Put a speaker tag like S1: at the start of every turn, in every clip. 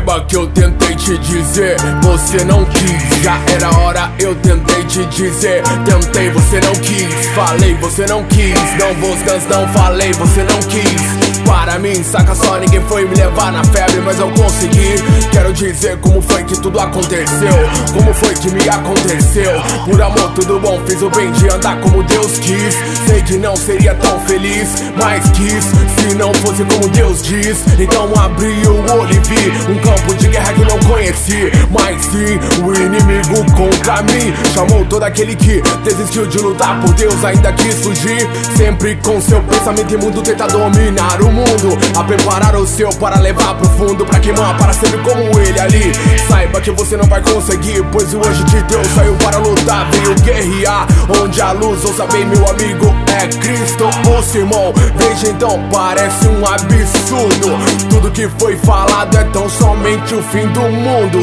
S1: Saiba que eu tentei te dizer, você não quis. Já era hora, eu tentei te dizer. Tentei, você não quis. Falei, você não quis. Não vou não falei, você não quis. Para mim, saca só, ninguém foi me levar na febre, mas eu consegui. Quero dizer como foi que tudo aconteceu, como foi que me aconteceu. Por amor, tudo bom, fiz o bem de andar como Deus quis. Sei que não seria tão feliz, mas quis. Se não fosse como Deus diz, então abri o olho e vi um campo de guerra que não conheci. Mas sim, o inimigo contra mim chamou todo aquele que desistiu de lutar por Deus, ainda quis fugir. Sempre com seu pensamento imundo tenta dominar o mundo, a preparar o seu para levar pro fundo, pra queimar para sempre como ele ali. Saiba que você não vai conseguir, pois o anjo de Deus saiu para lutar, veio guerrear. Onde a luz, ouça bem meu amigo, é Cristo o sermão. Veja então, parece um absurdo. Tudo que foi falado é tão somente o fim do mundo.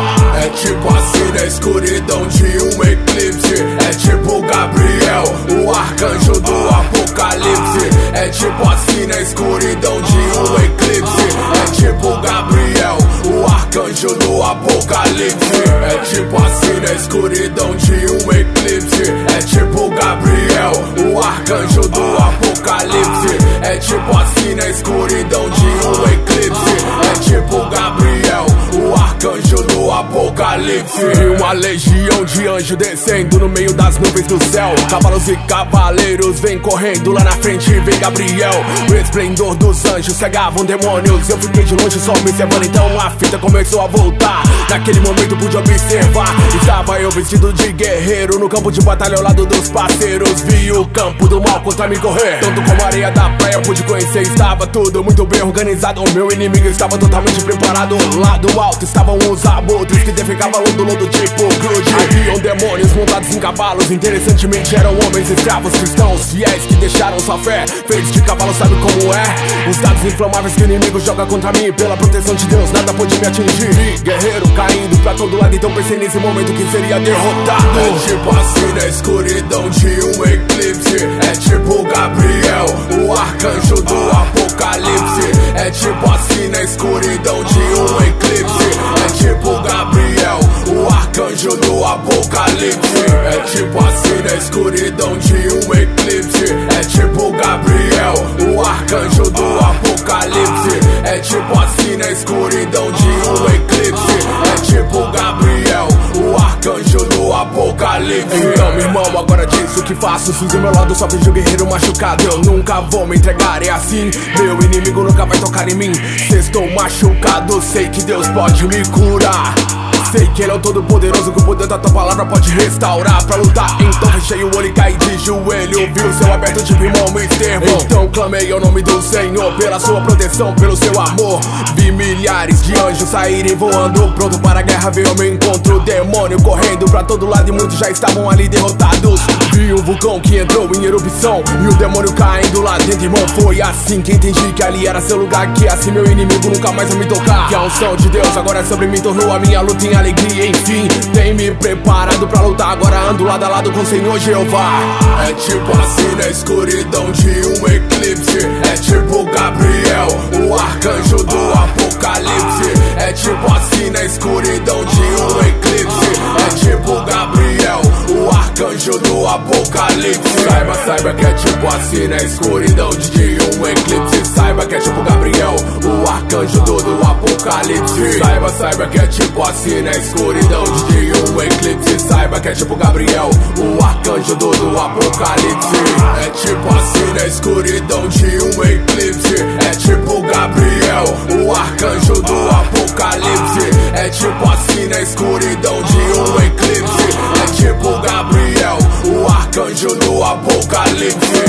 S1: É tipo assim na escuridão de um eclipse. É tipo Gabriel, o arcanjo do apocalipse. É tipo assim na escuridão de um eclipse. É tipo Gabriel, o arcanjo do apocalipse. É tipo assim na escuridão de um eclipse. É tipo Gabriel, o arcanjo do apocalipse. É tipo assim na escuridão de um eclipse. É tipo Gabriel, o arcanjo do apocalipse. E uma legião de anjos descendo no meio das nuvens do céu. Cavalos e cavaleiros vem correndo lá na frente, vem Gabriel. O esplendor dos anjos cegavam demônios. Eu fiquei de longe só observando, então a fita começou a voltar. Naquele momento pude observar, estava eu vestido de guerreiro no campo de batalha ao lado dos parceiros. Vi o campo do mal contra mim correr, tanto como a areia da praia pude conhecer. Estava tudo muito bem organizado, o meu inimigo estava totalmente preparado. Lá do alto estavam os abutres que defecavam do lodo tipo grude. Haviam demônios montados em cavalos, interessantemente eram homens escravos cristãos fiéis que deixaram sua fé. Feitos de cavalo, sabe como é? Os dados inflamáveis que o inimigo joga contra mim, pela proteção de Deus nada pôde me atingir. Vi guerreiro caindo pra todo lado, então pensei nesse momento que seria derrotado. É tipo assim na escuridão de um eclipse. É tipo Gabriel, o arcanjo do apocalipse. É tipo assim na escuridão de um eclipse. É tipo Gabriel, o arcanjo do apocalipse. É tipo assim na escuridão de um eclipse. É tipo Gabriel, o arcanjo do apocalipse. É tipo assim na escuridão de um eclipse. É tipo Gabriel, o arcanjo do apocalipse. Então, meu irmão, agora diz o que faço. Se do meu lado só vejo o guerreiro machucado, eu nunca vou me entregar, é assim. Meu inimigo nunca vai tocar em mim. Se estou machucado, sei que Deus pode me curar. Sei que ele é o todo poderoso, que o poder da tua palavra pode restaurar. Pra lutar, então fechei o olho e caí de joelho. Vi o céu aberto de irmão, me estervou. Então clamei ao nome do Senhor, pela sua proteção, pelo seu amor. Vi milhares de anjos saírem voando, pronto para a guerra, veio ao meu encontro. Demônio correndo pra todo lado e muitos já estavam ali derrotados. Vi um vulcão que entrou em erupção e o demônio caindo lá dentro, irmão. Foi assim que entendi que ali era seu lugar, que assim meu inimigo nunca mais vai me tocar. Que a unção de Deus agora sobre mim tornou a minha luta em alegria, enfim. Tem me preparado pra lutar, agora ando lado a lado com o Senhor Jeová. É tipo assim na escuridão de um eclipse. É tipo Gabriel, o arcanjo do apocalipse. É tipo assim na escuridão de um eclipse. É tipo Gabriel, o arcanjo do apocalipse. Saiba que é tipo assim na escuridão de um eclipse. Saiba que é tipo Gabriel, o arcanjo do apocalipse. Saiba que é tipo assim na escuridão de um eclipse. Saiba que é tipo Gabriel, o arcanjo do apocalipse. É tipo assim na escuridão de um eclipse. É tipo Gabriel, o arcanjo do apocalipse. É tipo assim na escuridão de um eclipse. É tipo Gabriel, o arcanjo do apocalipse.